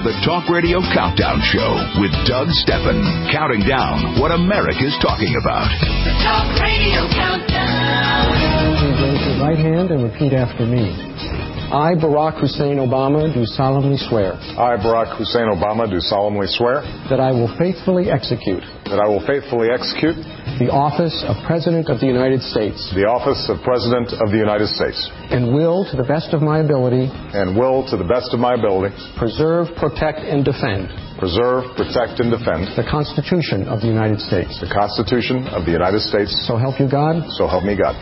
the Talk Radio Countdown Show with Doug Stephan, counting down what America's talking about. The Talk Radio Countdown. Please raise your right hand and repeat after me. I, Barack Hussein Obama, do solemnly swear. I, Barack Hussein Obama, do solemnly swear. That I will faithfully execute. That I will faithfully execute. The office of President of the United States. The office of President of the United States. And will, to the best of my ability. And will, to the best of my ability. Preserve, protect, and defend. Preserve, protect, and defend. The Constitution of the United States. The Constitution of the United States. So help you God. So help me God.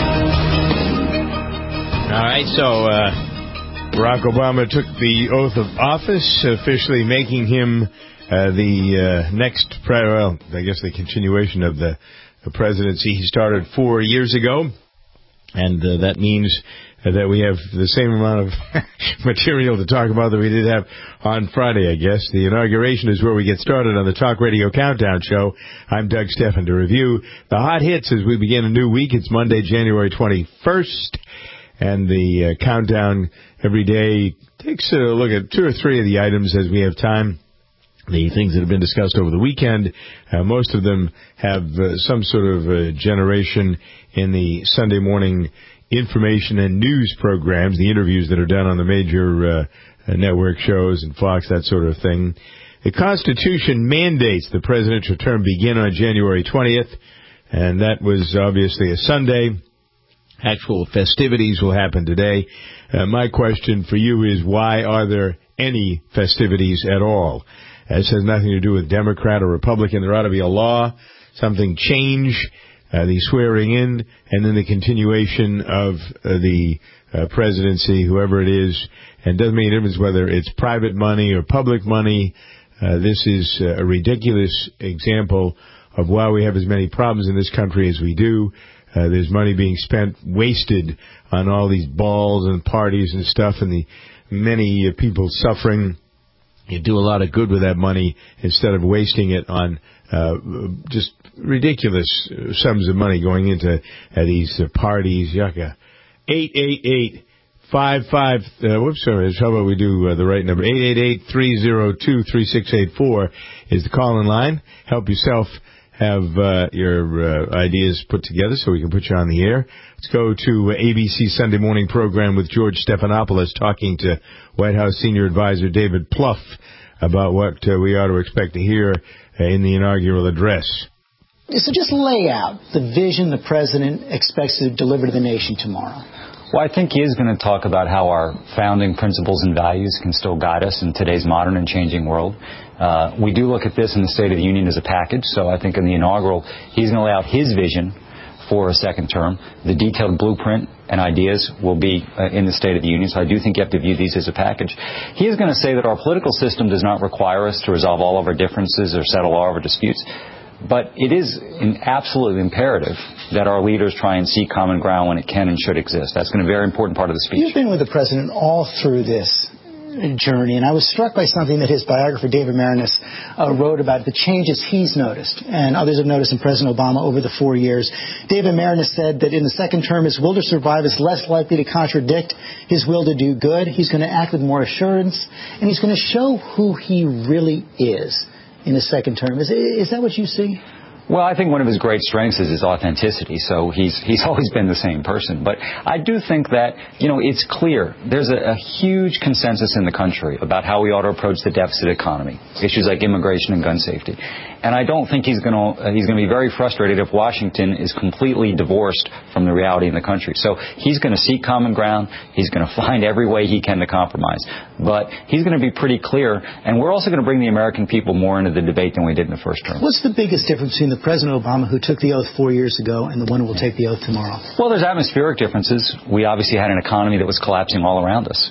All right, so Barack Obama took the oath of office, officially making him the next, I guess the continuation of the presidency he started 4 years ago. And that means that we have the same amount of material to talk about that we did have on Friday, I guess. The inauguration is where we get started on the Talk Radio Countdown Show. I'm Doug Stephan to review the hot hits as we begin a new week. It's Monday, January 21st. And the countdown every day takes a look at two or three of the items as we have time. The things that have been discussed over the weekend, most of them have some sort of generation in the Sunday morning information and news programs, the interviews that are done on the major network shows and Fox, that sort of thing. The Constitution mandates the presidential term begin on January 20th, and that was obviously a Sunday. Actual festivities will happen today. My question for you is, why are there any festivities at all? This has nothing to do with Democrat or Republican. There ought to be a law, something change, the swearing in, and then the continuation of the presidency, whoever it is. And it doesn't make a difference whether it's private money or public money. This is a ridiculous example of why we have as many problems in this country as we do. There's money being spent, wasted on all these balls and parties and stuff, and the many people suffering. You do a lot of good with that money instead of wasting it on just ridiculous sums of money going into these parties. Yucca. 888-55... how about we do the right number? 888-302-3684 is the call-in line. Help yourself have your ideas put together so we can put you on the air. Let's go to ABC Sunday Morning Program with George Stephanopoulos talking to White House Senior Advisor David Plouffe about what we ought to expect to hear in the inaugural address. So just lay out the vision the president expects to deliver to the nation tomorrow. Well, I think he is going to talk about how our founding principles and values can still guide us in today's modern and changing world. We do look at this in the State of the Union as a package, so I think in the inaugural, he's going to lay out his vision for a second term. The detailed blueprint and ideas will be in the State of the Union, so I do think you have to view these as a package. He is going to say that our political system does not require us to resolve all of our differences or settle all of our disputes, but it is absolutely imperative that our leaders try and seek common ground when it can and should exist. That's going to be a very important part of the speech. You've been with the president all through this journey, and I was struck by something that his biographer, David Maraniss, wrote about the changes he's noticed, and others have noticed in President Obama over the 4 years. David Maraniss said that in the second term, his will to survive is less likely to contradict his will to do good. He's going to act with more assurance, and he's going to show who he really is in his second term. Is that what you see? Well, I think one of his great strengths is his authenticity, so he's always been the same person. But I do think that, it's clear there's a huge consensus in the country about how we ought to approach the deficit economy, issues like immigration and gun safety. And I don't think he's going to be very frustrated if Washington is completely divorced from the reality in the country. So he's going to seek common ground. He's going to find every way he can to compromise. But he's going to be pretty clear, and we're also going to bring the American people more into the debate than we did in the first term. What's the biggest difference between the President Obama who took the oath 4 years ago and the one who will take the oath tomorrow? Well, there's atmospheric differences. We obviously had an economy that was collapsing all around us.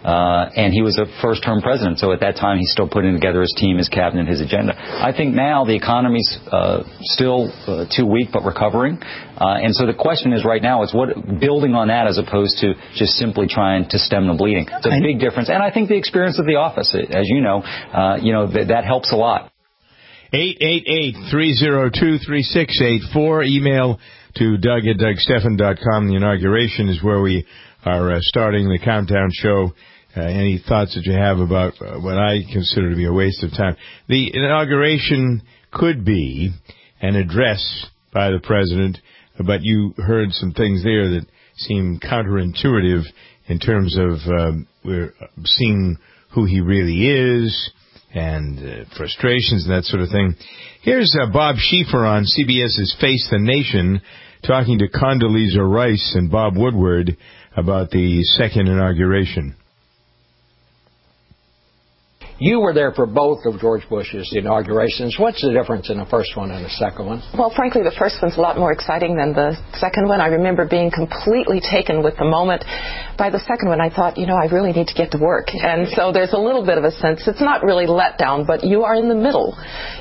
And he was a first-term president, so at that time he's still putting together his team, his cabinet, his agenda. I think now the economy's still too weak but recovering. And so the question is right now is building on that as opposed to just simply trying to stem the bleeding. It's a big difference. And I think the experience of the office, as you know, that helps a lot. 888-302-3684. Email to Doug@DougStephan.com. The inauguration is where we are starting the countdown show any thoughts that you have about what I consider to be a waste of time. The inauguration could be an address by the president, but you heard some things there that seem counterintuitive in terms of we're seeing who he really is and frustrations and that sort of thing. Here's Bob Schieffer on CBS's Face the Nation talking to Condoleezza Rice and Bob Woodward about the second inauguration. You were there for both of George Bush's inaugurations. What's the difference in the first one and the second one? Well, frankly, the first one's a lot more exciting than the second one. I remember being completely taken with the moment. By the second one, I thought, I really need to get to work. And so there's a little bit of a sense. It's not really let down, but you are in the middle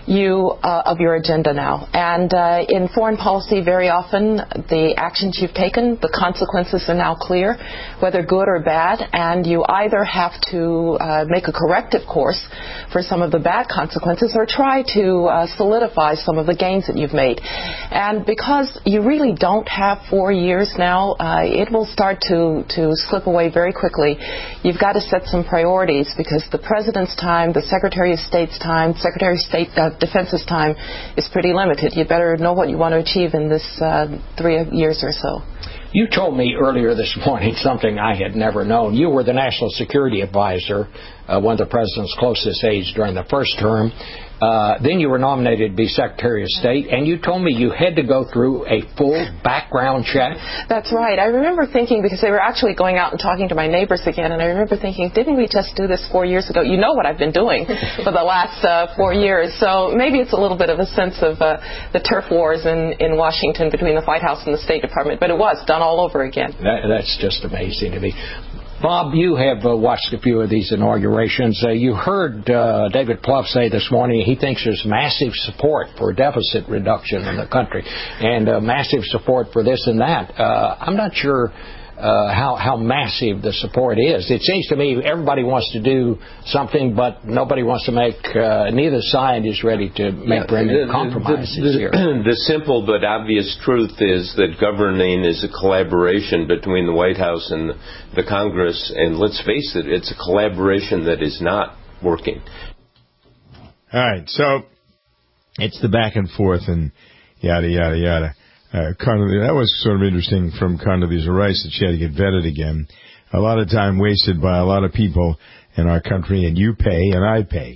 of your agenda now. And in foreign policy, very often, the actions you've taken, the consequences are now clear, whether good or bad. And you either have to make a corrective course for some of the bad consequences or try to solidify some of the gains that you've made. And because you really don't have 4 years now, it will start to slip away very quickly. You've got to set some priorities because the President's time, the Secretary of State's time, Secretary of Defense's time is pretty limited. You better know what you want to achieve in this 3 years or so. You told me earlier this morning something I had never known. You were the National Security Advisor, one of the President's closest aides during the first term. Then you were nominated to be Secretary of State, and you told me you had to go through a full background check. That's right. I remember thinking, because they were actually going out and talking to my neighbors again, and I remember thinking, didn't we just do this 4 years ago? You know what I've been doing for the last 4 years. So maybe it's a little bit of a sense of the turf wars in Washington between the White House and the State Department, but it was done all over again. That's just amazing to me. Bob, you have watched a few of these inaugurations. You heard David Plouffe say this morning he thinks there's massive support for deficit reduction in the country and massive support for this and that. I'm not sure how massive the support is. It seems to me everybody wants to do something, but nobody wants to make, neither side is ready to make any compromises here. The simple but obvious truth is that governing is a collaboration between the White House and the Congress, and let's face it, it's a collaboration that is not working. All right, so it's the back and forth and yada, yada, yada. That was sort of interesting from Condoleezza Rice that she had to get vetted again. A lot of time wasted by a lot of people in our country, and you pay and I pay.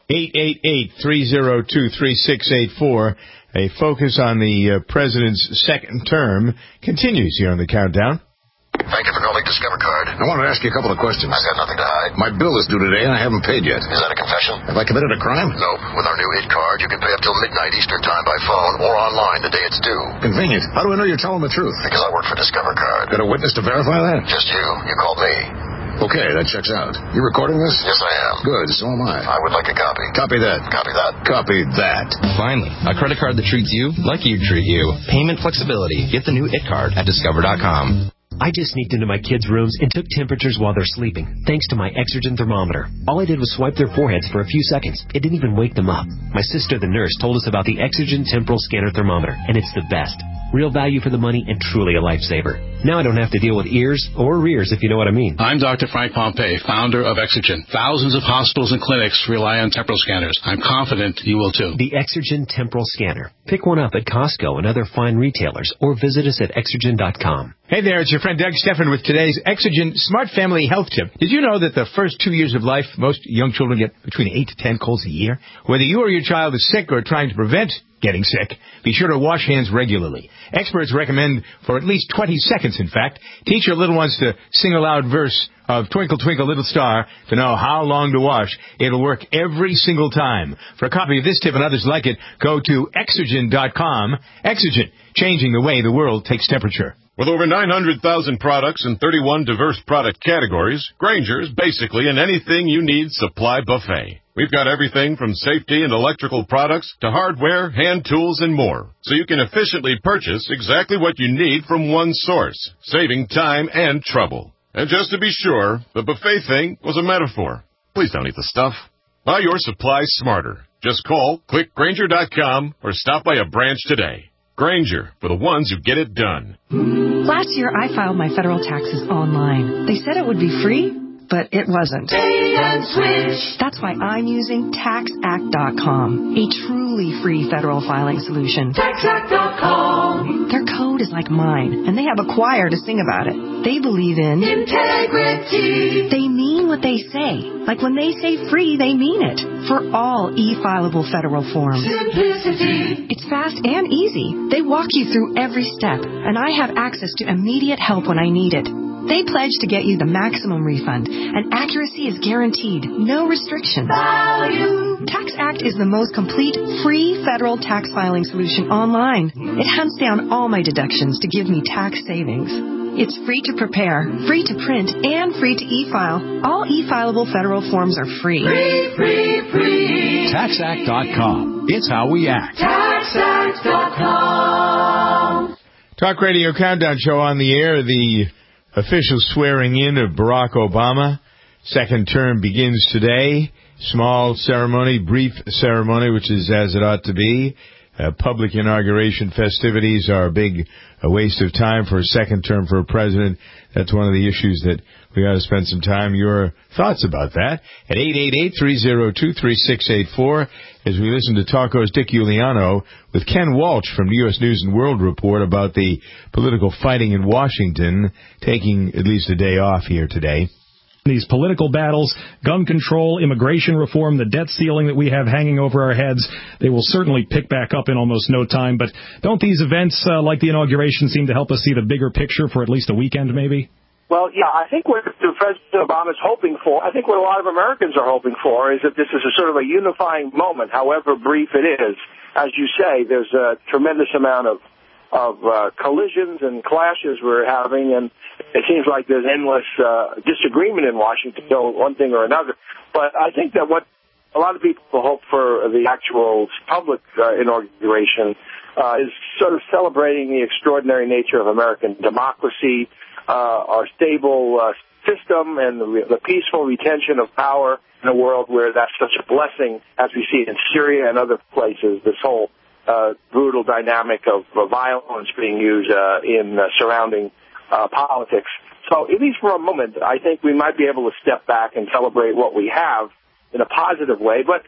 888-302-3684. A focus on the president's second term continues here on the Countdown. Thank you for calling Discover Card. I wanted to ask you a couple of questions. I've got nothing to hide. My bill is due today and I haven't paid yet. Is that a confession? Have I committed a crime? No. With our new Hit Card, you can pay up till midnight Eastern Time by phone or online the day it's due. Convenient. How do I know you're telling the truth? Because I work for Discover Card. Got a witness to verify that? Just you. You called me. Okay, that checks out. You recording this? Yes, I am. Good, so am I. I would like a copy. Copy that. Copy that. Copy that. Finally, a credit card that treats you like you'd treat you. Payment flexibility. Get the new It Card at Discover.com. I just sneaked into my kids' rooms and took temperatures while they're sleeping, thanks to my Exergen thermometer. All I did was swipe their foreheads for a few seconds. It didn't even wake them up. My sister, the nurse, told us about the Exergen Temporal Scanner Thermometer, and it's the best. Real value for the money and truly a lifesaver. Now I don't have to deal with ears or rears, if you know what I mean. I'm Dr. Frank Pompey, founder of Exergen. Thousands of hospitals and clinics rely on temporal scanners. I'm confident you will too. The Exergen Temporal Scanner. Pick one up at Costco and other fine retailers, or visit us at Exergen.com. Hey there, it's your friend Doug Steffen with today's Exergen Smart Family Health Tip. Did you know that the first 2 years of life, most young children get between 8 to 10 colds a year? Whether you or your child is sick or trying to prevent getting sick, be sure to wash hands regularly. Experts recommend for at least 20 seconds, in fact. Teach your little ones to sing a loud verse of Twinkle, Twinkle, Little Star to know how long to wash. It'll work every single time. For a copy of this tip and others like it, go to Exergen.com. Exergen, changing the way the world takes temperature. With over 900,000 products in 31 diverse product categories, Grainger's basically an anything you need supply buffet. We've got everything from safety and electrical products to hardware, hand tools, and more, so you can efficiently purchase exactly what you need from one source, saving time and trouble. And just to be sure, the buffet thing was a metaphor. Please don't eat the stuff. Buy your supplies smarter. Just call, click Grainger.com, or stop by a branch today. Grainger, for the ones who get it done. Last year, I filed my federal taxes online. They said it would be free. but it wasn't. Bait and switch. That's why I'm using TaxAct.com, a truly free federal filing solution. TaxAct.com. Their code is like mine, and they have a choir to sing about it. They believe in integrity. They mean what they say. Like when they say free, they mean it. For all e-fileable federal forms. Simplicity. It's fast and easy. They walk you through every step, and I have access to immediate help when I need it. They pledge to get you the maximum refund, and accuracy is guaranteed. No restrictions. Value. TaxAct is the most complete free federal tax filing solution online. It hunts down all my deductions to give me tax savings. It's free to prepare, free to print, and free to e-file. All e-fileable federal forms are free. Free. TaxAct.com. It's how we act. TaxAct.com. Talk Radio Countdown Show on the air. The official swearing in of Barack Obama. Second term begins today. Small ceremony, brief ceremony, which is as it ought to be. Public inauguration festivities are a waste of time for a second term for a president. That's one of the issues that we ought to spend some time. Your thoughts about that at 888-302-3684 as we listen to Talko's Dick Uliano with Ken Walsh from the U.S. News and World Report about the political fighting in Washington, taking at least a day off here today. These political battles, gun control, immigration reform, the debt ceiling that we have hanging over our heads, they will certainly pick back up in almost no time. But don't these events like the inauguration seem to help us see the bigger picture for at least a weekend maybe? Well, yeah, I think what President Obama is hoping for, I think what a lot of Americans are hoping for, is that this is a sort of a unifying moment, however brief it is. As you say, there's a tremendous amount of collisions and clashes we're having, and it seems like there's endless disagreement in Washington, one thing or another. But I think that what a lot of people hope for the actual public inauguration is sort of celebrating the extraordinary nature of American democracy, our stable system, and the peaceful retention of power in a world where that's such a blessing, as we see in Syria and other places, this whole brutal dynamic of violence being used in surrounding politics. So at least for a moment, I think we might be able to step back and celebrate what we have in a positive way. But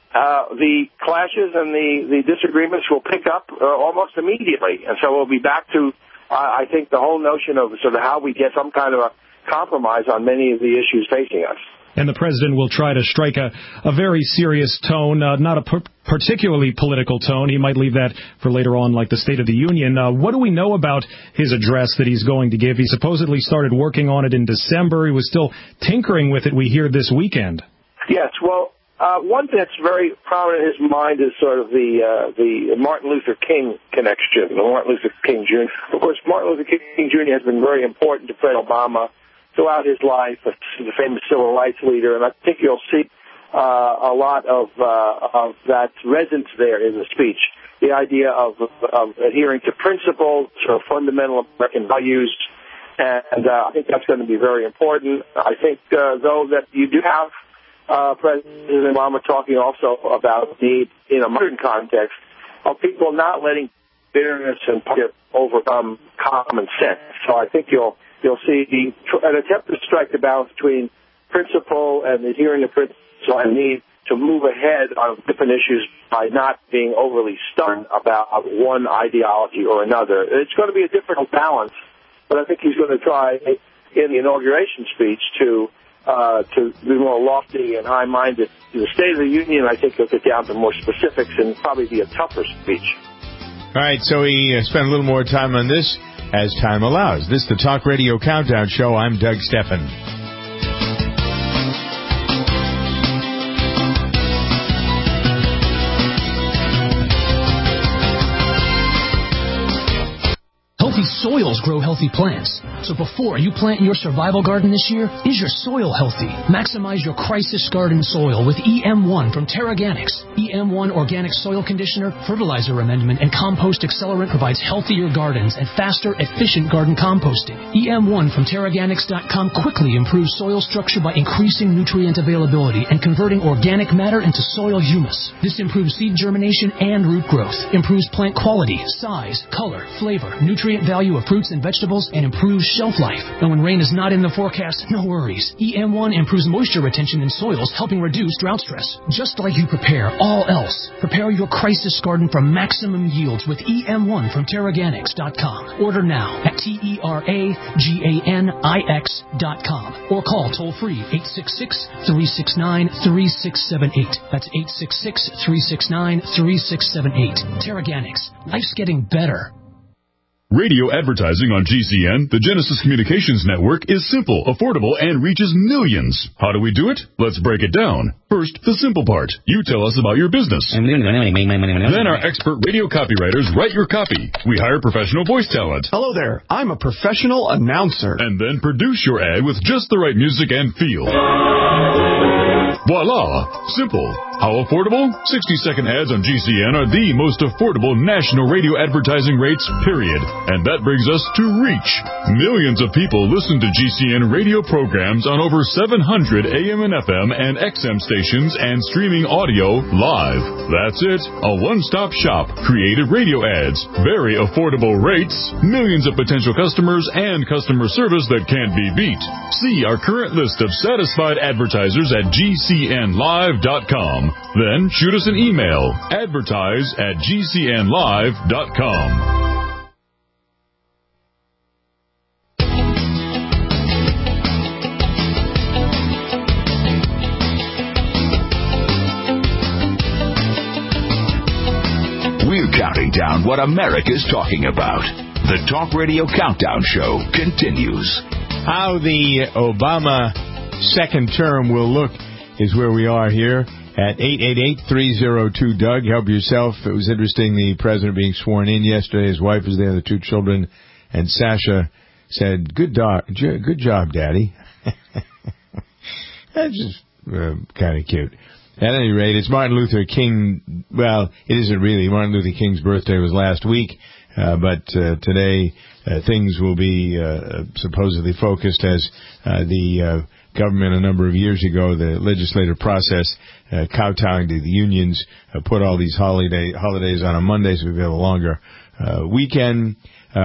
the clashes and the disagreements will pick up almost immediately. And so we'll be back to, I think, the whole notion of sort of how we get some kind of a compromise on many of the issues facing us. And the president will try to strike a very serious tone, not a particularly political tone. He might leave that for later on, like the State of the Union. What do we know about his address that he's going to give? He supposedly started working on it in December. He was still tinkering with it, we hear, this weekend. Yes, well, one thing that's very prominent in his mind is sort of the Martin Luther King connection, the Martin Luther King Jr. Of course, Martin Luther King Jr. has been very important to President Obama throughout his life, the famous civil rights leader, and I think you'll see a lot of that resonance there in the speech. The idea of adhering to principles or fundamental American values, and I think that's going to be very important. I think, though, that you do have President Obama talking also about the need in a modern context of people not letting bitterness and overcome common sense. So I think you'll see an attempt to strike the balance between principle and adhering to principle and need to move ahead on different issues by not being overly stubborn about one ideology or another. It's going to be a difficult balance, but I think he's going to try in the inauguration speech to be more lofty and high-minded. In the State of the Union, I think he'll get down to more specifics and probably be a tougher speech. All right, so we spent a little more time on this as time allows. This is the Talk Radio Countdown Show. I'm Doug Steffen. Healthy soils grow healthy plants. So before you plant your survival garden this year, is your soil healthy? Maximize your crisis garden soil with EM1 from Terraganics. EM1 Organic Soil Conditioner, Fertilizer Amendment, and Compost Accelerant provides healthier gardens and faster, efficient garden composting. EM1 from Terraganics.com quickly improves soil structure by increasing nutrient availability and converting organic matter into soil humus. This improves seed germination and root growth, improves plant quality, size, color, flavor, nutrient value of fruits and vegetables and improves shelf life. And when rain is not in the forecast, no worries. EM1 improves moisture retention in soils, helping reduce drought stress. Just like you prepare all else, prepare your crisis garden for maximum yields with EM1 from Terraganics.com. Order now at TERAGANIX.com or call toll-free 866-369-3678. That's 866-369-3678. Terraganics. Life's getting better. Radio advertising on GCN, the Genesis Communications Network, is simple, affordable, and reaches millions. How do we do it? Let's break it down. First, the simple part. You tell us about your business. Then our expert radio copywriters write your copy. We hire professional voice talent. Hello there. I'm a professional announcer. And then produce your ad with just the right music and feel. Voila! Simple. How affordable? 60-second ads on GCN are the most affordable national radio advertising rates, period. And that brings us to reach. Millions of people listen to GCN radio programs on over 700 AM and FM and XM stations and streaming audio live. That's it. A one-stop shop. Creative radio ads. Very affordable rates. Millions of potential customers and customer service that can't be beat. See our current list of satisfied advertisers at GCNlive.com. Then shoot us an email. advertise@GCNlive.com. We're counting down what America's talking about. The Talk Radio Countdown Show continues. How the Obama second term will look is where we are here at 888-302-DOUG. Help yourself. It was interesting, the president being sworn in yesterday. His wife was there, the two children, and Sasha said, good job, Daddy. That's just kind of cute. At any rate, it's Martin Luther King. Well, it isn't really. Martin Luther King's birthday was last week, but today things will be supposedly focused as the government a number of years ago, the legislative process, kowtowing to the unions, put all these holidays on a Monday, so we've got a longer weekend.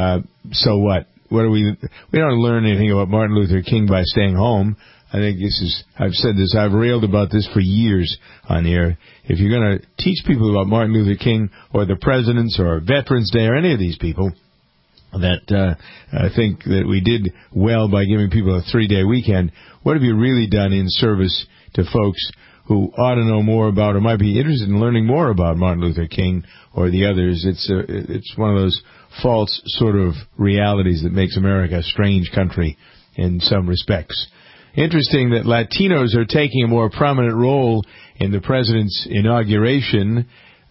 So what? We don't learn anything about Martin Luther King by staying home. I think I've said this, I've railed about this for years on the air. If you're going to teach people about Martin Luther King or the presidents or Veterans Day or any of these people, that I think that we did well by giving people a 3-day weekend, what have you really done in service to folks who ought to know more about or might be interested in learning more about Martin Luther King or the others? It's one of those false sort of realities that makes America a strange country in some respects. Interesting that Latinos are taking a more prominent role in the president's inauguration.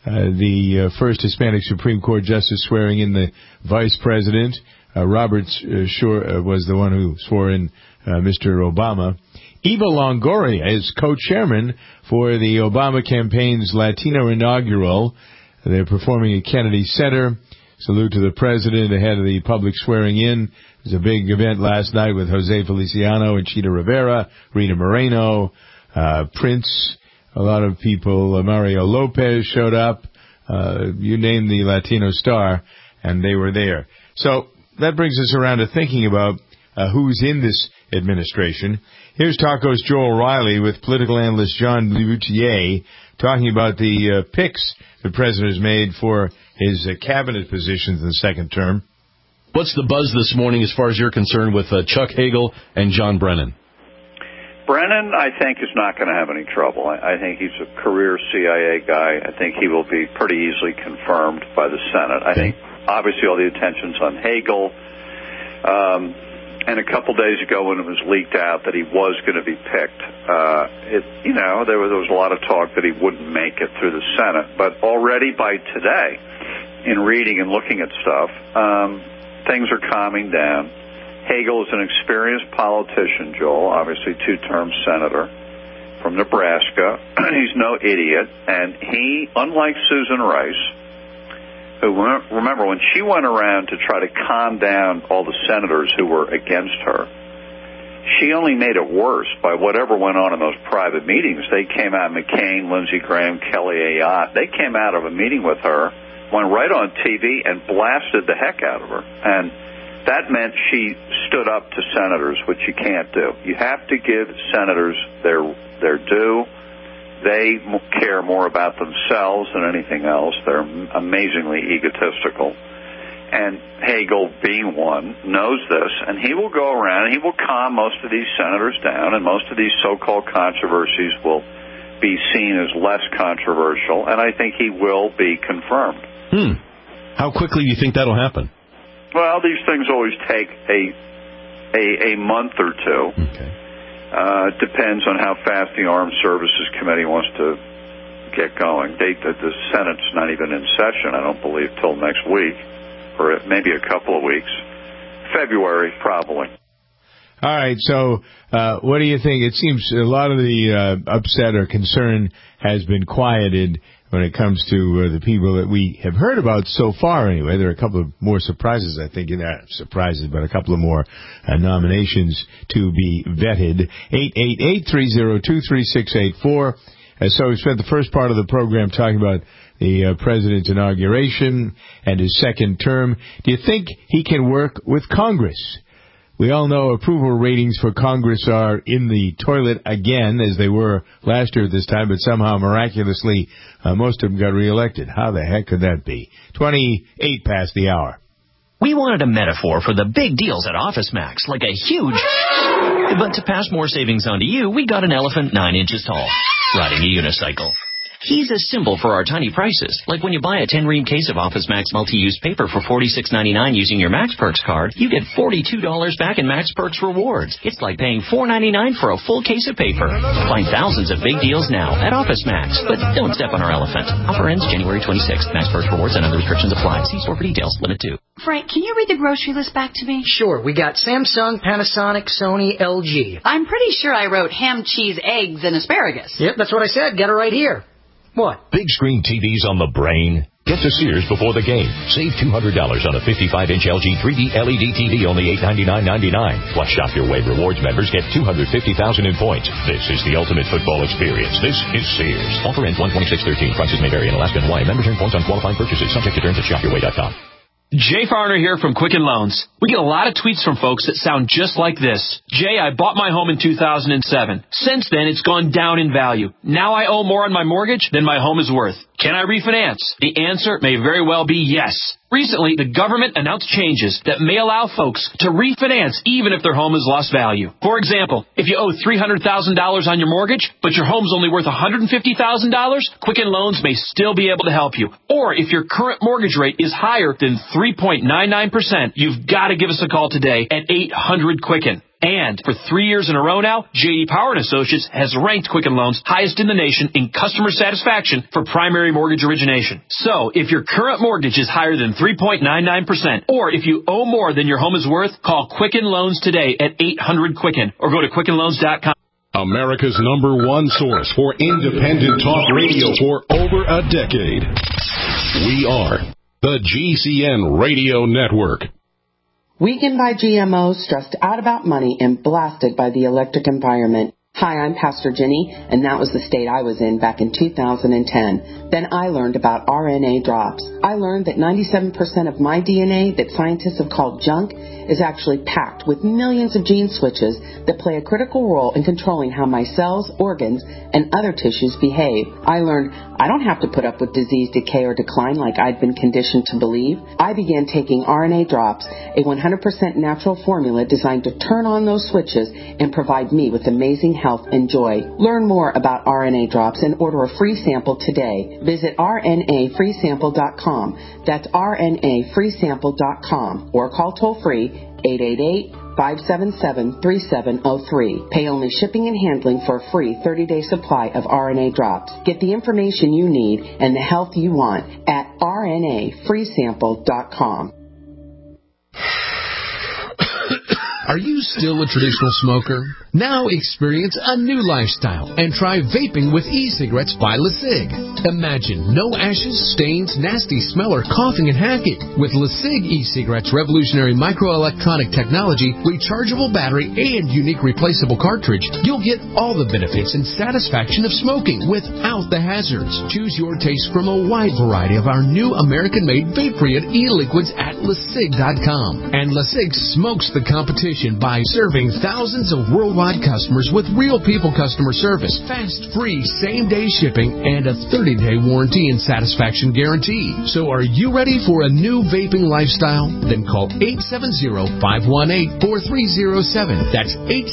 The first Hispanic Supreme Court justice swearing in the vice president, Robert Shore, was the one who swore in Mr. Obama. Eva Longoria is co-chairman for the Obama campaign's Latino inaugural. They're performing at Kennedy Center. Salute to the president ahead of the public swearing in. It was a big event last night with Jose Feliciano and Chita Rivera, Rita Moreno, Prince, a lot of people. Mario Lopez showed up. You name the Latino star, and they were there. So that brings us around to thinking about who's in this administration. Here's Talko's Joel Riley with political analyst John Butier talking about the picks the president has made for his cabinet positions in the second term. What's the buzz this morning as far as you're concerned with Chuck Hagel and John Brennan? Brennan, I think, is not going to have any trouble. I think he's a career CIA guy. I think he will be pretty easily confirmed by the Senate. I think, obviously, all the attention's on Hagel. And a couple days ago when it was leaked out that he was going to be picked, there was a lot of talk that he wouldn't make it through the Senate. But already by today, in reading and looking at stuff, things are calming down. Hagel is an experienced politician, Joel, obviously two-term senator from Nebraska. He's no idiot. And he, unlike Susan Rice, who, remember, when she went around to try to calm down all the senators who were against her, she only made it worse by whatever went on in those private meetings. They came out, McCain, Lindsey Graham, Kelly Ayotte, they came out of a meeting with her, went right on TV and blasted the heck out of her. And that meant she stood up to senators, which you can't do. You have to give senators their due. They care more about themselves than anything else. They're amazingly egotistical. And Hagel, being one, knows this, and he will go around and he will calm most of these senators down, and most of these so-called controversies will be seen as less controversial, and I think he will be confirmed. How quickly do you think that'll happen? Well, these things always take a month or two. Okay. Depends on how fast the Armed Services Committee wants to get going. The Senate's not even in session, I don't believe, till next week, or maybe a couple of weeks. February, probably. All right, so what do you think? It seems a lot of the upset or concern has been quieted when it comes to the people that we have heard about so far anyway. There are a couple of more surprises, I think. Not surprises, but a couple of more nominations to be vetted. 888-302-3684. So we spent the first part of the program talking about the president's inauguration and his second term. Do you think he can work with Congress? We all know approval ratings for Congress are in the toilet again, as they were last year at this time, but somehow, miraculously, most of them got reelected. How the heck could that be? 28 past the hour. We wanted a metaphor for the big deals at OfficeMax, like a huge... But to pass more savings on to you, we got an elephant 9 inches tall, riding a unicycle. He's a symbol for our tiny prices, like when you buy a 10-ream case of OfficeMax multi-use paper for $46.99 using your MaxPerks card, you get $42 back in MaxPerks rewards. It's like paying $4.99 for a full case of paper. Find thousands of big deals now at OfficeMax, but don't step on our elephant. Offer ends January 26th. MaxPerks rewards and other restrictions apply. See store for details. Limit 2. Frank, can you read the grocery list back to me? Sure. We got Samsung, Panasonic, Sony, LG. I'm pretty sure I wrote ham, cheese, eggs, and asparagus. Yep, that's what I said. Got it right here. What? Big screen TVs on the brain? Get to Sears before the game. Save $200 on a 55-inch LG 3D LED TV, only $899.99. Plus, Shop Your Way Rewards members get $250,000 in points. This is the ultimate football experience. This is Sears. Offer ends 1/26/13. Prices may vary in Alaska and Hawaii. Members earn points on qualifying purchases. Subject to terms at shopyourway.com. Jay Farner here from Quicken Loans. We get a lot of tweets from folks that sound just like this. Jay, I bought my home in 2007. Since then, it's gone down in value. Now I owe more on my mortgage than my home is worth. Can I refinance? The answer may very well be yes. Recently, the government announced changes that may allow folks to refinance even if their home has lost value. For example, if you owe $300,000 on your mortgage, but your home's only worth $150,000, Quicken Loans may still be able to help you. Or if your current mortgage rate is higher than 3.99%, you've got to give us a call today at 800-QUICKEN. And for 3 years in a row now, J.D. Power & Associates has ranked Quicken Loans highest in the nation in customer satisfaction for primary mortgage origination. So, if your current mortgage is higher than 3.99%, or if you owe more than your home is worth, call Quicken Loans today at 800-QUICKEN or go to QuickenLoans.com. America's #1 source for independent talk radio for over a decade. We are the GCN Radio Network. Weakened by GMOs, stressed out about money, and blasted by the electric environment. Hi, I'm Pastor Jenny, and that was the state I was in back in 2010. Then I learned about RNA drops. I learned that 97% of my DNA that scientists have called junk is actually packed with millions of gene switches that play a critical role in controlling how my cells, organs, and other tissues behave. I learned I don't have to put up with disease, decay, or decline like I'd been conditioned to believe. I began taking RNA drops, a 100% natural formula designed to turn on those switches and provide me with amazing health and joy. Learn more about RNA drops and order a free sample today. Visit rnafreesample.com. That's rnafreesample.com or call toll-free 888-577-3703. Pay only shipping and handling for a free 30-day supply of RNA drops. Get the information you need and the health you want at rnafreesample.com. Are you still a traditional smoker? Now experience a new lifestyle and try vaping with e-cigarettes by LeSig. Imagine no ashes, stains, nasty smell, or coughing and hacking. With LeSig e-cigarettes' revolutionary microelectronic technology, rechargeable battery, and unique replaceable cartridge, you'll get all the benefits and satisfaction of smoking without the hazards. Choose your taste from a wide variety of our new American-made vape-free e-liquids at LeSig.com. And LeSig smokes the competition by serving thousands of worldwide customers with real people customer service, fast, free, same-day shipping, and a 30-day warranty and satisfaction guarantee. So are you ready for a new vaping lifestyle? Then call 870-518-4307. That's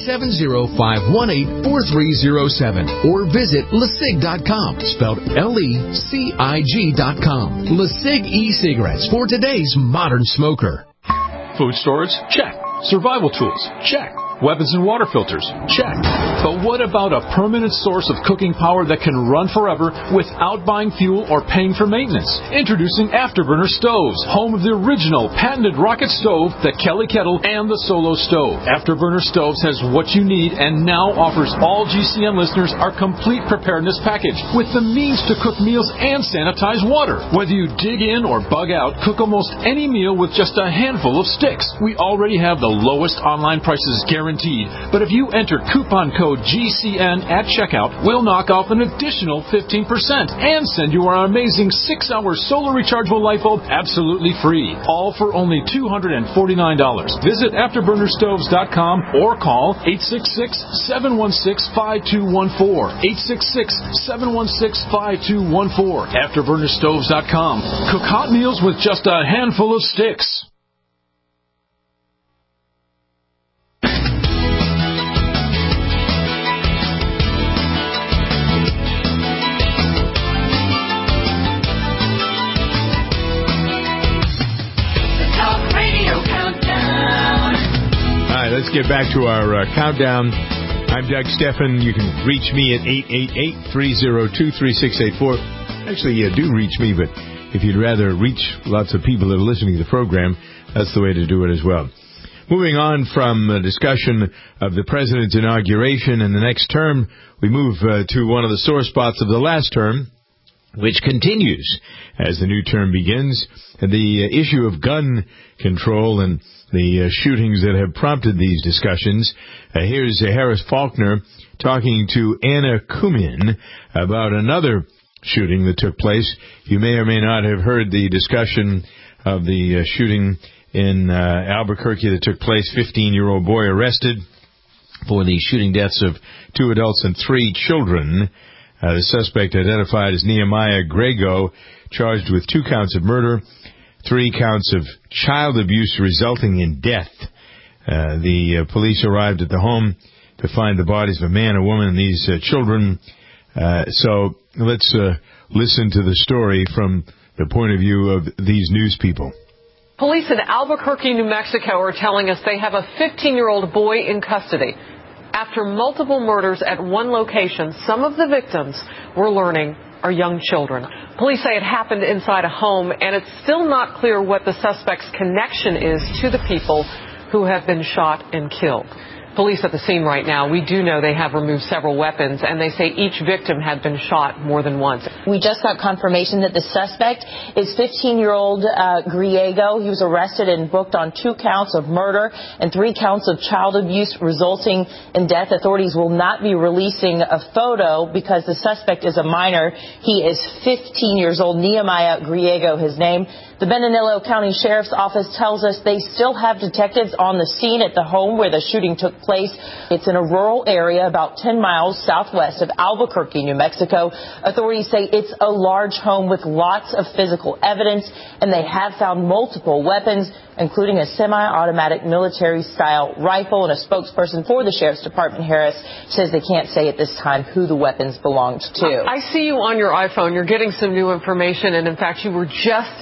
870-518-4307. Or visit LeSig.com, spelled LECIG.com. LeSig e-cigarettes for today's modern smoker. Food storage? Check. Survival tools? Check. Weapons and water filters? Check. But what about a permanent source of cooking power that can run forever without buying fuel or paying for maintenance? Introducing Afterburner Stoves, home of the original patented rocket stove, the Kelly Kettle, and the Solo Stove. Afterburner Stoves has what you need and now offers all GCN listeners our complete preparedness package with the means to cook meals and sanitize water. Whether you dig in or bug out, cook almost any meal with just a handful of sticks. We already have the lowest online prices guaranteed. But if you enter coupon code GCN at checkout, we'll knock off an additional 15% and send you our amazing 6-hour solar rechargeable light bulb absolutely free. All for only $249. Visit AfterburnerStoves.com or call 866-716-5214. 866-716-5214. AfterburnerStoves.com. Cook hot meals with just a handful of sticks. Let's get back to our countdown. I'm Doug Stephan. You can reach me at 888-302-3684. Actually, do reach me, but if you'd rather reach lots of people that are listening to the program, that's the way to do it as well. Moving on from a discussion of the president's inauguration and the next term, we move to one of the sore spots of the last term, which continues as the new term begins, the issue of gun control and the shootings that have prompted these discussions. Here's Harris Faulkner talking to Anna Kumin about another shooting that took place. You may or may not have heard the discussion of the shooting in Albuquerque that took place. 15-year-old boy arrested for the shooting deaths of 2 adults and 3 children. The suspect, identified as Nehemiah Grego, charged with 2 counts of murder, 3 counts of child abuse resulting in death. The police arrived at the home to find the bodies of a man, a woman, and these children. So let's listen to the story from the point of view of these news people. Police in Albuquerque, New Mexico are telling us they have a 15-year-old boy in custody. After multiple murders at one location, some of the victims, we're learning, are young children. Police say it happened inside a home, and it's still not clear what the suspect's connection is to the people who have been shot and killed. Police at the scene right now, we do know they have removed several weapons, and they say each victim had been shot more than once. We just got confirmation that the suspect is 15-year-old Griego. He was arrested and booked on 2 counts of murder and 3 counts of child abuse resulting in death. Authorities will not be releasing a photo because the suspect is a minor. He is 15 years old, Nehemiah Griego, his name. The Bernalillo County Sheriff's Office tells us they still have detectives on the scene at the home where the shooting took place. It's in a rural area about 10 miles southwest of Albuquerque, New Mexico. Authorities say it's a large home with lots of physical evidence, and they have found multiple weapons, including a semi-automatic military-style rifle. And a spokesperson for the Sheriff's Department, Harris, says they can't say at this time who the weapons belonged to. I see you on your iPhone. You're getting some new information, and in fact, you were just getting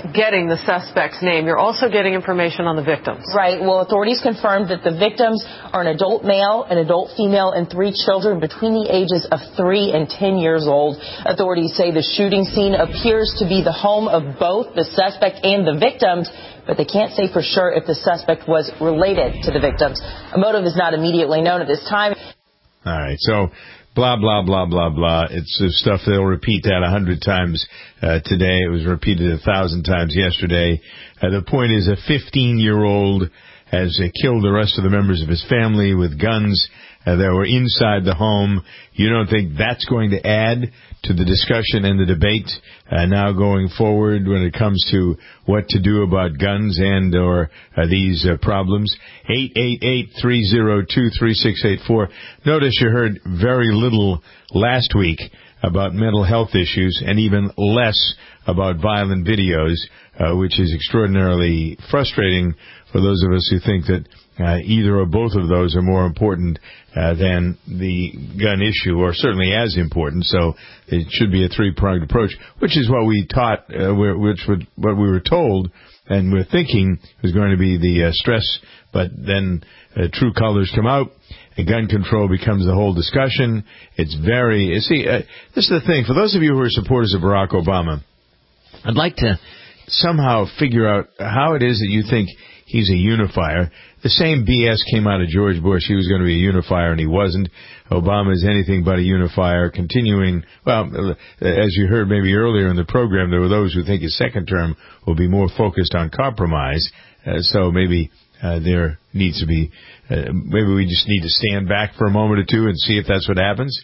getting the suspect's name, you're also getting information on the victims. Right. Well, authorities confirmed that the victims are an adult male, an adult female, and 3 children between the ages of 3 and 10 years old. Authorities say the shooting scene appears to be the home of both the suspect and the victims, but they can't say for sure if the suspect was related to the victims. A motive is not immediately known at this time. All right, so blah, blah, blah, blah, blah. It's stuff they'll repeat that 100 times today. It was repeated 1,000 times yesterday. The point is a 15-year-old has killed the rest of the members of his family with guns that were inside the home. You don't think that's going to add to the discussion and the debate now going forward when it comes to what to do about guns and or these problems? 888-302-3684. Notice you heard very little last week about mental health issues and even less about violent videos, which is extraordinarily frustrating for those of us who think that either or both of those are more important than the gun issue, or certainly as important. So it should be a 3-pronged approach, which is what we taught, what we were told and we're thinking is going to be the stress. But then true colors come out. Gun control becomes the whole discussion. It's very... See, this is the thing. For those of you who are supporters of Barack Obama, I'd like to somehow figure out how it is that you think he's a unifier. The same BS came out of George Bush. He was going to be a unifier, and he wasn't. Obama is anything but a unifier. Continuing, well, as you heard maybe earlier in the program, there were those who think his second term will be more focused on compromise. So maybe there needs to be, maybe we just need to stand back for a moment or two and see if that's what happens.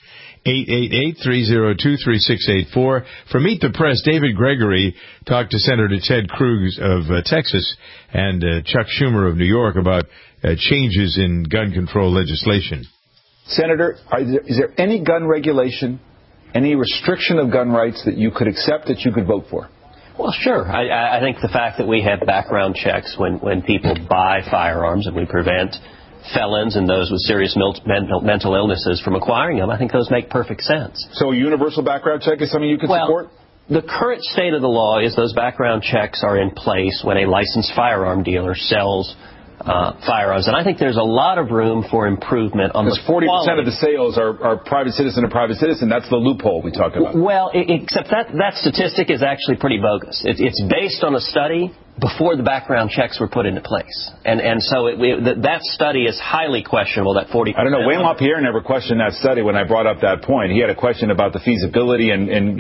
888-302-3684. For Meet the Press, David Gregory talked to Senator Ted Cruz of Texas and Chuck Schumer of New York about changes in gun control legislation. Senator, is there any gun regulation, any restriction of gun rights that you could accept, that you could vote for? Well, sure. I think the fact that we have background checks when people buy firearms and we prevent felons and those with serious mental illnesses from acquiring them, I think those make perfect sense. So a universal background check is something you could support? The current state of the law is those background checks are in place when a licensed firearm dealer sells firearms. And I think there's a lot of room for improvement on the quality. 40% of the sales are private citizen to private citizen. That's the loophole we talk about. Well, except that statistic is actually pretty bogus. It's based on a study before the background checks were put into place. And so that study is highly questionable, that 40%. I don't know. Wayne LaPierre never questioned that study when I brought up that point. He had a question about the feasibility and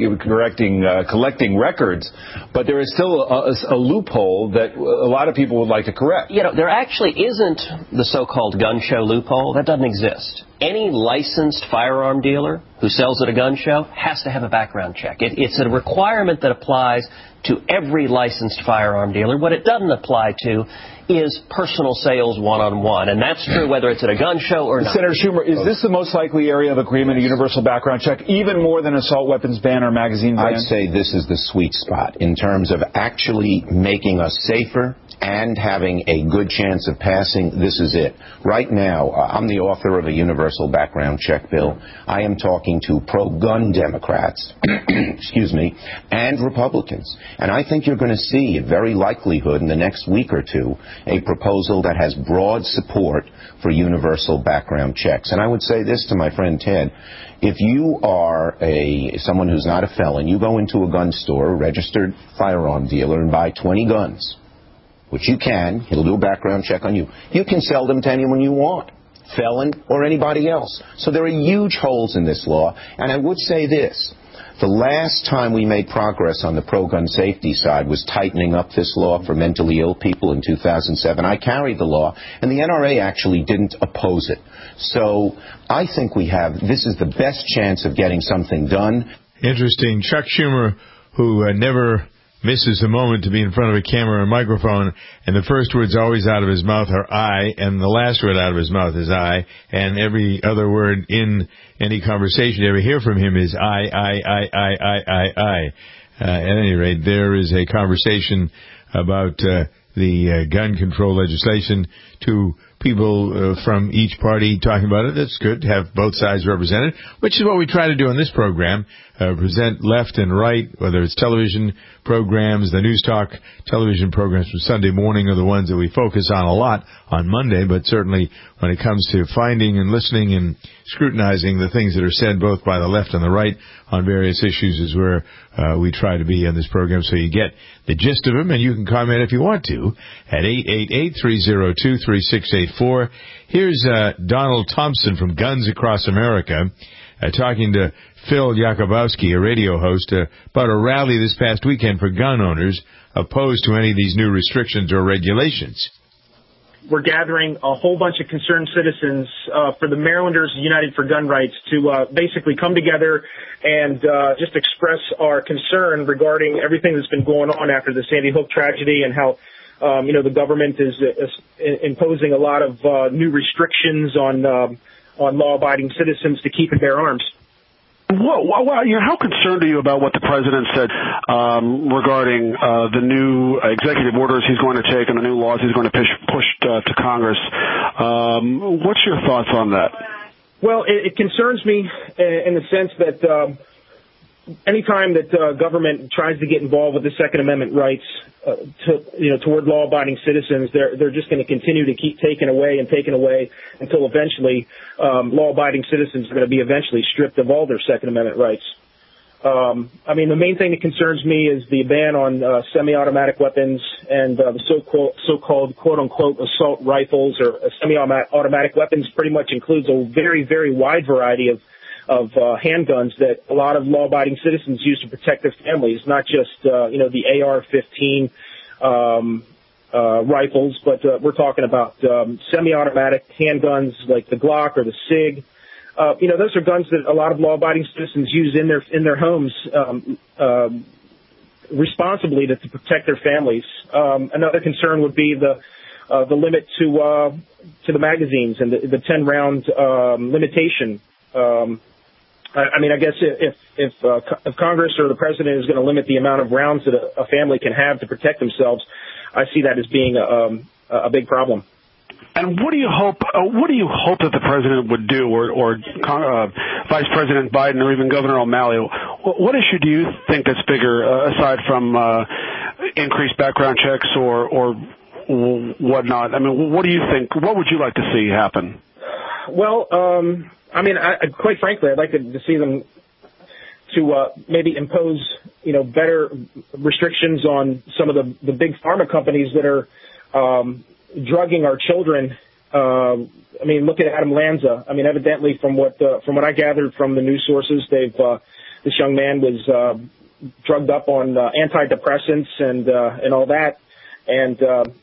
collecting records. But there is still a loophole that a lot of people would like to correct. You know, there actually isn't the so-called gun show loophole. That doesn't exist. Any licensed firearm dealer who sells at a gun show has to have a background check. It's a requirement that applies to every licensed firearm dealer. What it doesn't apply to is personal sales one-on-one. And that's true whether it's at a gun show or not. Senator Schumer, is this the most likely area of agreement, a universal background check, even more than assault weapons ban or magazine ban? I'd say this is the sweet spot in terms of actually making us safer and having a good chance of passing. This is it. Right now, I'm the author of a universal background check bill. I am talking to pro-gun Democrats, excuse me, and Republicans. And I think you're going to see, a very likelihood in the next week or two, a proposal that has broad support for universal background checks. And I would say this to my friend Ted. If you are someone who's not a felon, you go into a gun store, a registered firearm dealer, and buy 20 guns, which you can. He'll do a background check on you. You can sell them to anyone you want, felon or anybody else. So there are huge holes in this law. And I would say this. The last time we made progress on the pro-gun safety side was tightening up this law for mentally ill people in 2007. I carried the law, and the NRA actually didn't oppose it. So I think this is the best chance of getting something done. Interesting. Chuck Schumer, who never misses a moment to be in front of a camera or a microphone, and the first words always out of his mouth are I, and the last word out of his mouth is I, and every other word in any conversation you ever hear from him is I. At any rate, there is a conversation about the gun control legislation to people from each party talking about it. That's good to have both sides represented, which is what we try to do on this program, present left and right, whether it's television programs, the News Talk television programs from Sunday morning are the ones that we focus on a lot on Monday, but certainly when it comes to finding and listening and scrutinizing the things that are said both by the left and the right on various issues is where we try to be on this program, so you get the gist of them, and you can comment if you want to at 888-302-3684. Here's Donald Thompson from Guns Across America talking to Phil Jakubowski, a radio host, about a rally this past weekend for gun owners opposed to any of these new restrictions or regulations. We're gathering a whole bunch of concerned citizens for the Marylanders United for Gun Rights to basically come together and just express our concern regarding everything that's been going on after the Sandy Hook tragedy and how the government is imposing a lot of new restrictions on law-abiding citizens to keep and bear arms. Well, how concerned are you about what the president said regarding the new executive orders he's going to take and the new laws he's going to push to Congress? What's your thoughts on that? Well, it concerns me in the sense that anytime that government tries to get involved with the Second Amendment rights toward law-abiding citizens, they're just going to continue to keep taking away until eventually law-abiding citizens are going to be eventually stripped of all their Second Amendment rights. The main thing that concerns me is the ban on semi-automatic weapons and the so-called quote-unquote assault rifles or semi-automatic weapons pretty much includes a very, very wide variety of handguns that a lot of law-abiding citizens use to protect their families, not just, the AR-15 rifles, but we're talking about semi-automatic handguns like the Glock or the SIG. Those are guns that a lot of law-abiding citizens use in their homes responsibly to protect their families. Another concern would be the limit to the magazines and the 10-round limitation. I guess if Congress or the president is going to limit the amount of rounds that a family can have to protect themselves, I see that as being a big problem. And what do you hope that the president would do, or Vice President Biden, or even Governor O'Malley? What issue do you think that's bigger, aside from increased background checks or whatnot? What do you think? What would you like to see happen? Well, quite frankly, I'd like to see them to maybe impose, better restrictions on some of the big pharma companies that are drugging our children. Look at Adam Lanza. Evidently, from what I gathered from the news sources, this young man was drugged up on antidepressants and all that. And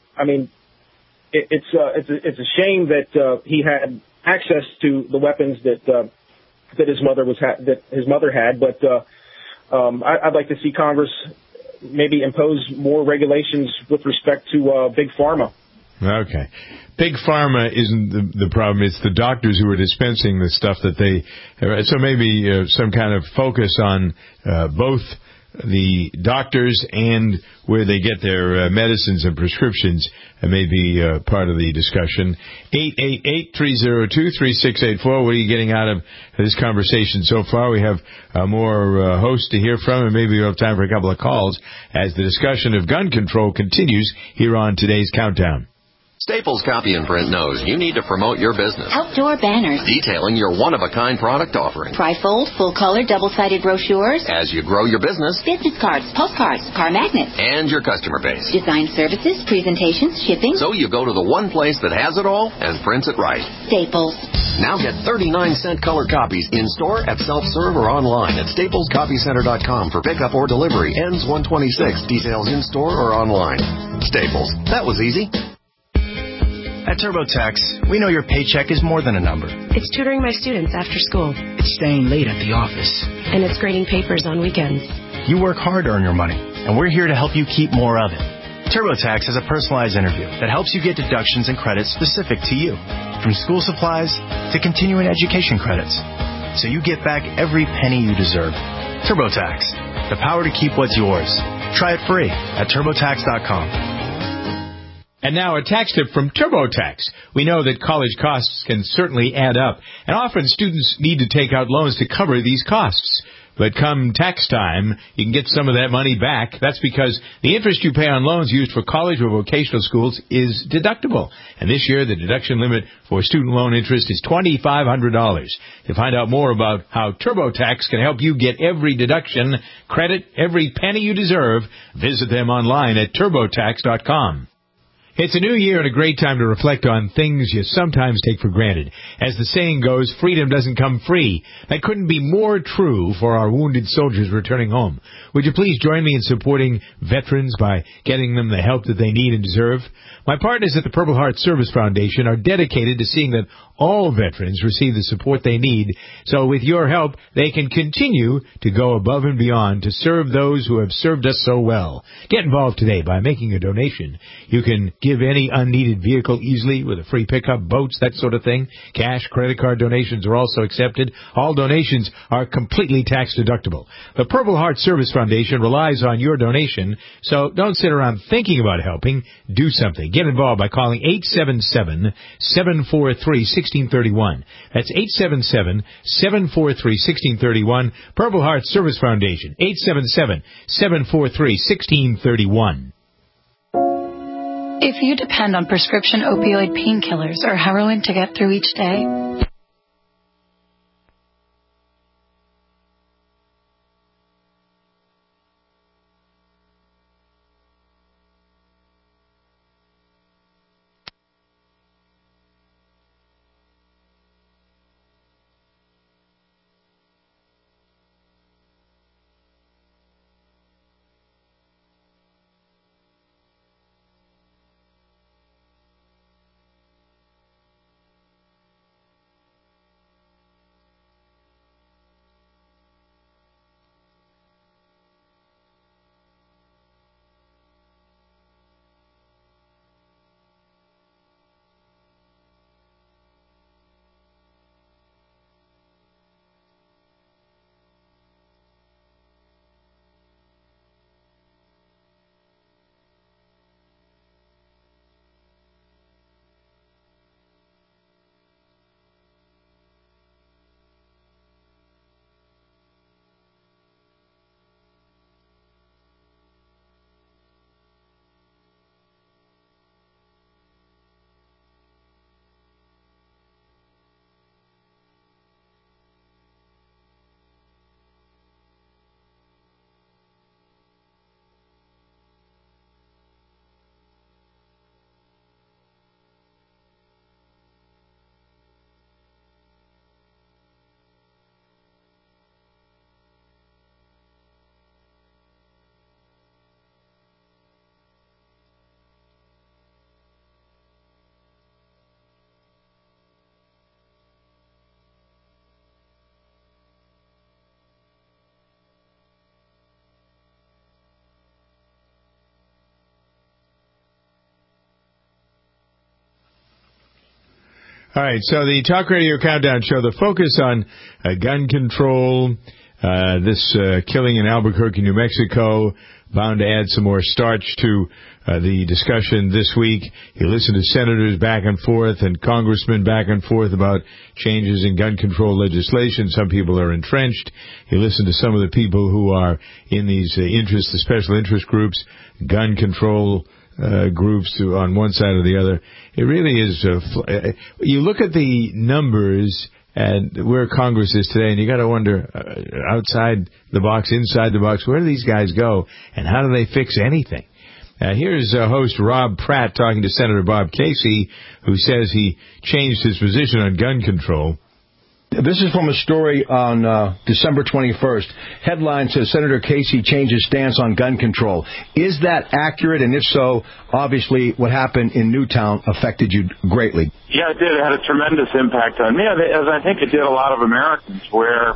it's a shame that he had access to the weapons that his mother had, but I'd like to see Congress maybe impose more regulations with respect to big pharma. Okay. Big pharma isn't the problem. It's the doctors who are dispensing the stuff that they... So maybe some kind of focus on both the doctors and where they get their medicines and prescriptions may be part of the discussion. 888-302-3684. What are you getting out of this conversation so far? We have more hosts to hear from, and maybe we'll have time for a couple of calls as the discussion of gun control continues here on today's Countdown. Staples Copy and Print knows you need to promote your business. Outdoor banners. Detailing your one-of-a-kind product offering. Trifold, full-color, double-sided brochures. As you grow your business. Business cards, postcards, car magnets. And your customer base. Design services, presentations, shipping. So you go to the one place that has it all and prints it right. Staples. Now get 39-cent color copies in-store, at self-serve, or online at staplescopycenter.com for pickup or delivery. Ends 1/26. Details in-store or online. Staples. That was easy. At TurboTax, we know your paycheck is more than a number. It's tutoring my students after school. It's staying late at the office. And it's grading papers on weekends. You work hard to earn your money, and we're here to help you keep more of it. TurboTax has a personalized interview that helps you get deductions and credits specific to you, from school supplies to continuing education credits, so you get back every penny you deserve. TurboTax, the power to keep what's yours. Try it free at TurboTax.com. And now a tax tip from TurboTax. We know that college costs can certainly add up, and often students need to take out loans to cover these costs. But come tax time, you can get some of that money back. That's because the interest you pay on loans used for college or vocational schools is deductible. And this year, the deduction limit for student loan interest is $2,500. To find out more about how TurboTax can help you get every deduction, credit, every penny you deserve, visit them online at TurboTax.com. It's a new year and a great time to reflect on things you sometimes take for granted. As the saying goes, freedom doesn't come free. That couldn't be more true for our wounded soldiers returning home. Would you please join me in supporting veterans by getting them the help that they need and deserve? My partners at the Purple Heart Service Foundation are dedicated to seeing that all veterans receive the support they need, so with your help, they can continue to go above and beyond to serve those who have served us so well. Get involved today by making a donation. You can give any unneeded vehicle easily with a free pickup, boats, that sort of thing. Cash, credit card donations are also accepted. All donations are completely tax deductible. The Purple Heart Service Foundation relies on your donation, so don't sit around thinking about helping. Do something. Get involved by calling 877-743-1631. That's 877-743-1631. Purple Heart Service Foundation, 877-743-1631. If you depend on prescription opioid painkillers or heroin to get through each day, All right, so the Talk Radio Countdown Show, the focus on gun control, this killing in Albuquerque, New Mexico, bound to add some more starch to the discussion this week. You listen to senators back and forth and congressmen back and forth about changes in gun control legislation. Some people are entrenched. You listen to some of the people who are in these the special interest groups, gun control groups on one side or the other. It really is. You look at the numbers and where Congress is today, and you got to wonder, outside the box, inside the box, where do these guys go, and how do they fix anything? Here's host Rob Pratt talking to Senator Bob Casey, who says he changed his position on gun control. This is from a story on December 21st. Headline says Senator Casey changes stance on gun control. Is that accurate? And if so, obviously what happened in Newtown affected you greatly. Yeah, it did. It had a tremendous impact on me, as I think it did a lot of Americans, where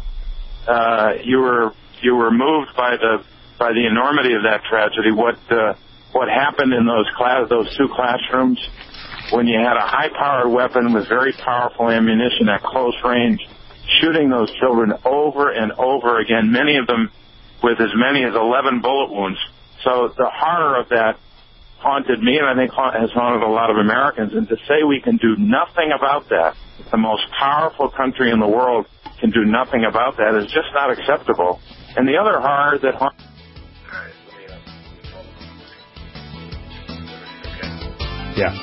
you were moved by the enormity of that tragedy. What happened in those two classrooms, when you had a high-powered weapon with very powerful ammunition at close range, shooting those children over and over again, many of them with as many as 11 bullet wounds. So the horror of that haunted me, and I think has haunted a lot of Americans. And to say we can do nothing about that, the most powerful country in the world can do nothing about that, is just not acceptable. And the other horror that haunts... Yeah.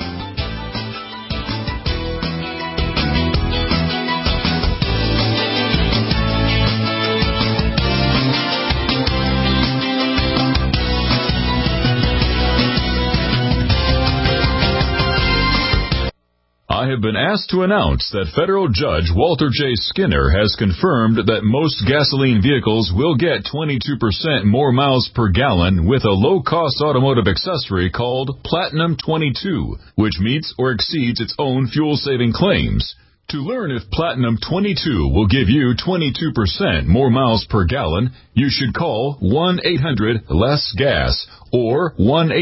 I have been asked to announce that federal judge Walter J. Skinner has confirmed that most gasoline vehicles will get 22% more miles per gallon with a low-cost automotive accessory called Platinum 22, which meets or exceeds its own fuel-saving claims. To learn if Platinum 22 will give you 22% more miles per gallon, you should call 1-800-LESS-GAS or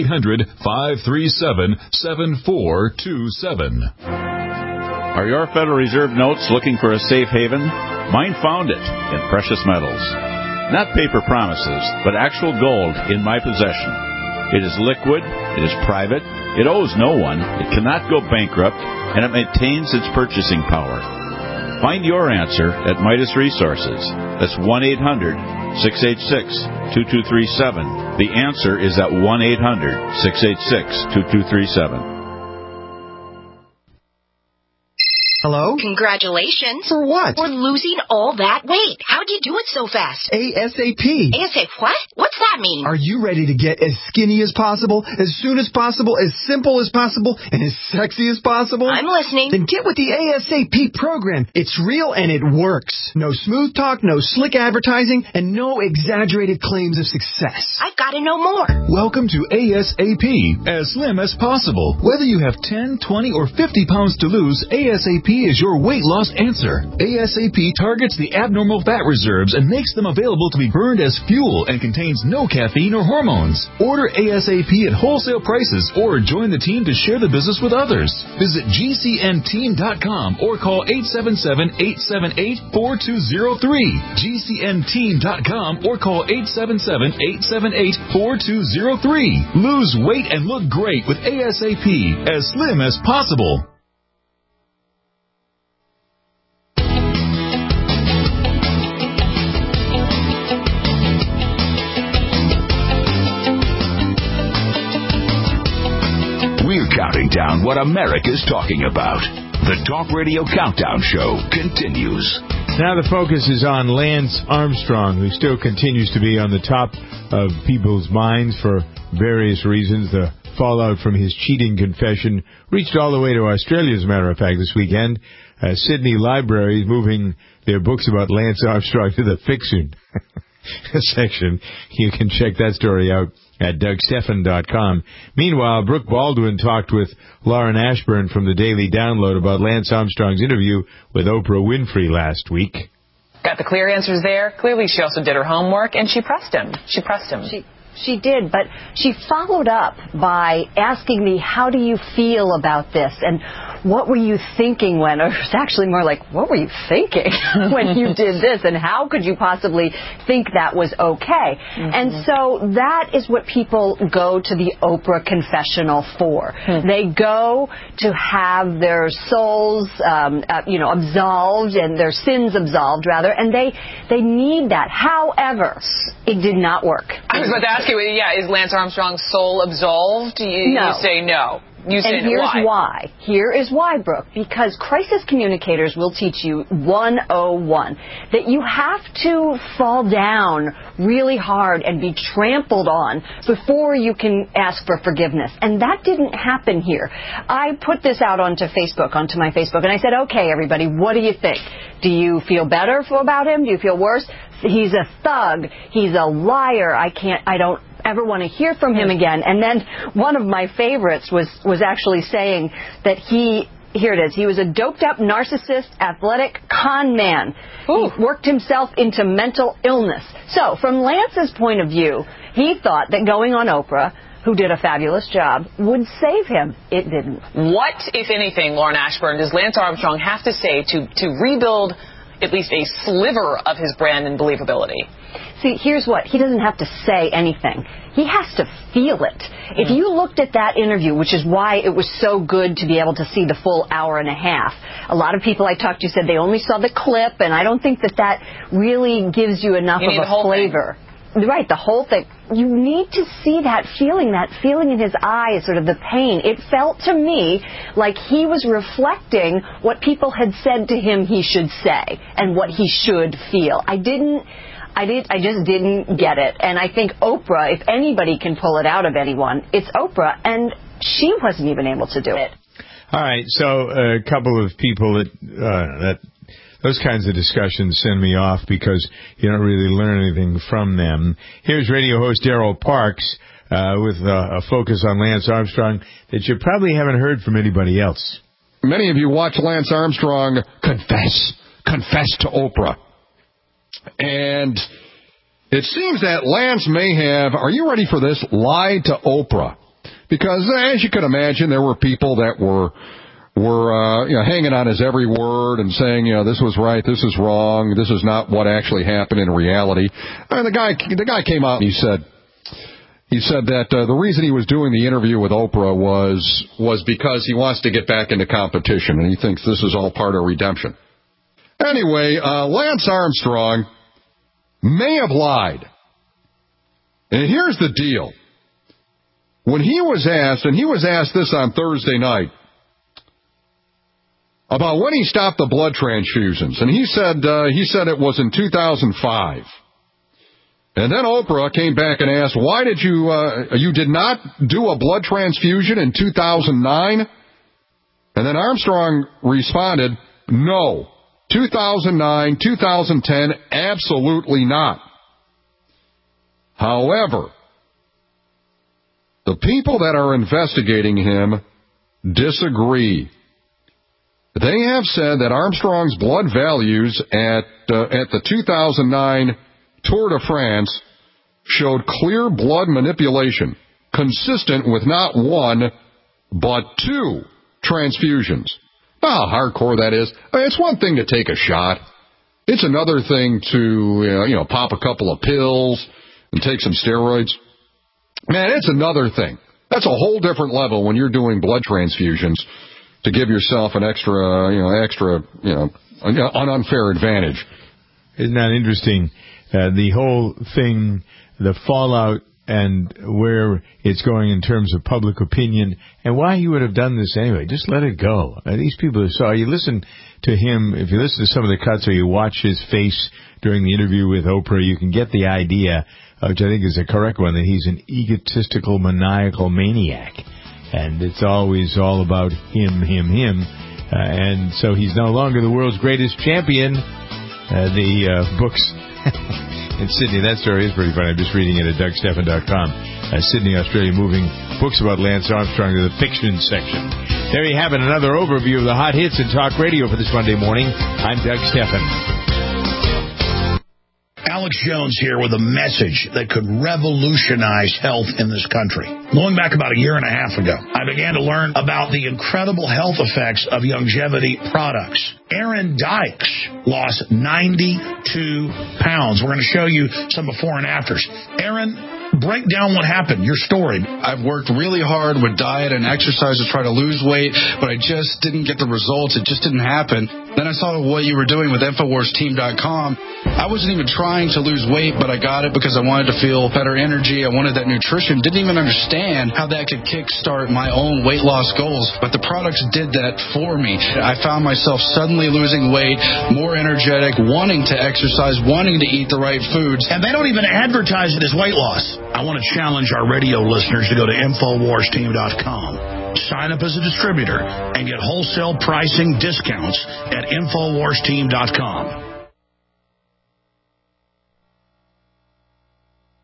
1-800-537-7427. Are your Federal Reserve notes looking for a safe haven? Mine found it in precious metals. Not paper promises, but actual gold in my possession. It is liquid, it is private, it owes no one, it cannot go bankrupt, and it maintains its purchasing power. Find your answer at Midas Resources. That's 1-800-686-2237. The answer is at 1-800-686-2237. Hello? Congratulations. For what? For losing all that weight. How'd you do it so fast? ASAP. ASAP what? What's that mean? Are you ready to get as skinny as possible, as soon as possible, as simple as possible, and as sexy as possible? I'm listening. Then get with the ASAP program. It's real and it works. No smooth talk, no slick advertising, and no exaggerated claims of success. I've got to know more. Welcome to ASAP, as slim as possible. Whether you have 10, 20, or 50 pounds to lose, ASAP is your weight loss answer. ASAP targets the abnormal fat reserves and makes them available to be burned as fuel and contains no caffeine or hormones. Order ASAP at wholesale prices or join the team to share the business with others. Visit GCNteam.com or call 877-878-4203. GCNteam.com or call 877-878-4203. Lose weight and look great with ASAP, as slim as possible. We're counting down what America's talking about. The Talk Radio Countdown Show continues. Now the focus is on Lance Armstrong, who still continues to be on the top of people's minds for various reasons. The fallout from his cheating confession reached all the way to Australia, as a matter of fact, this weekend. Sydney Library is moving their books about Lance Armstrong to the fiction section. You can check that story out at DougStephan.com. Meanwhile, Brooke Baldwin talked with Lauren Ashburn from the Daily Download about Lance Armstrong's interview with Oprah Winfrey last week. Got the clear answers there. Clearly, she also did her homework, and she pressed him. She did, but she followed up by asking me, how do you feel about this? And what were you thinking when? Or it was actually more like, what were you thinking when you did this? And how could you possibly think that was okay? Mm-hmm. And so that is what people go to the Oprah confessional for. They go to have their souls, absolved, and their sins absolved, rather, and they need that. However, it did not work. I was about to ask you, is Lance Armstrong's soul absolved? No. You say no. You say and here's why. Here is why, Brooke. Because crisis communicators will teach you 101 that you have to fall down really hard and be trampled on before you can ask for forgiveness. And that didn't happen here. I put this out onto my Facebook, and I said, okay, everybody, what do you think? Do you feel better about him? Do you feel worse? He's a thug. He's a liar. I don't ever want to hear from him again. And then one of my favorites was actually saying that here it is, he was a doped-up narcissist, athletic con man. He worked himself into mental illness. So, from Lance's point of view, he thought that going on Oprah, who did a fabulous job, would save him. It didn't. What, if anything, Lauren Ashburn, does Lance Armstrong have to say to rebuild at least a sliver of his brand and believability? See, here's what. He doesn't have to say anything. he has to feel it. If you looked at that interview, which is why it was so good to be able to see the full hour and a half, a lot of people I talked to said they only saw the clip, and I don't think that really gives you enough of a flavor. Right, the whole thing. You need to see that feeling in his eyes, sort of the pain. It felt to me like he was reflecting what people had said to him he should say and what he should feel. I just didn't get it. And I think Oprah, if anybody can pull it out of anyone, it's Oprah, and she wasn't even able to do it. All right, so a couple of people that those kinds of discussions send me off because you don't really learn anything from them. Here's radio host Daryl Parks with a focus on Lance Armstrong that you probably haven't heard from anybody else. Many of you watch Lance Armstrong confess to Oprah. And it seems that Lance may have, are you ready for this, lied to Oprah. Because as you can imagine, there were people that were hanging on his every word and saying, this was right, this is wrong, this is not what actually happened in reality. And the guy came out and he said that the reason he was doing the interview with Oprah was because he wants to get back into competition and he thinks this is all part of redemption. Anyway, Lance Armstrong may have lied. And here's the deal. When he was asked this on Thursday night, about when he stopped the blood transfusions, and he said it was in 2005. And then Oprah came back and asked, why did you did not do a blood transfusion in 2009? And then Armstrong responded, no, 2009, 2010, absolutely not. However, the people that are investigating him disagree. They have said that Armstrong's blood values at the 2009 Tour de France showed clear blood manipulation, consistent with not one, but two transfusions. How hardcore that is. It's one thing to take a shot. It's another thing to, pop a couple of pills and take some steroids. Man, it's another thing. That's a whole different level when you're doing blood transfusions to give yourself an an unfair advantage. Isn't that interesting? The whole thing, the fallout and where it's going in terms of public opinion and why he would have done this anyway. Just let it go. These people you listen to him, if you listen to some of the cuts or you watch his face during the interview with Oprah, you can get the idea, which I think is a correct one, that he's an egotistical, maniacal maniac. And it's always all about him. And so he's no longer the world's greatest champion. The books in Sydney, that story is pretty funny. I'm just reading it at DougStephan.com. Sydney, Australia, moving books about Lance Armstrong to the fiction section. There you have it, another overview of the hot hits in talk radio for this Monday morning. I'm Doug Stephan. Alex Jones here with a message that could revolutionize health in this country. Going back about a year and a half ago, I began to learn about the incredible health effects of longevity products. Aaron Dykes lost 92 pounds. We're going to show you some before and afters. Aaron, break down what happened, your story. I've worked really hard with diet and exercise to try to lose weight, but I just didn't get the results. It just didn't happen. Then I saw what you were doing with InfoWarsTeam.com. I wasn't even trying to lose weight, but I got it because I wanted to feel better energy. I wanted that nutrition. Didn't even understand how that could kickstart my own weight loss goals, but the products did that for me. I found myself suddenly losing weight, more energetic, wanting to exercise, wanting to eat the right foods. And they don't even advertise it as weight loss. I want to challenge our radio listeners to go to InfoWarsTeam.com. Sign up as a distributor and get wholesale pricing discounts at InfoWarsTeam.com.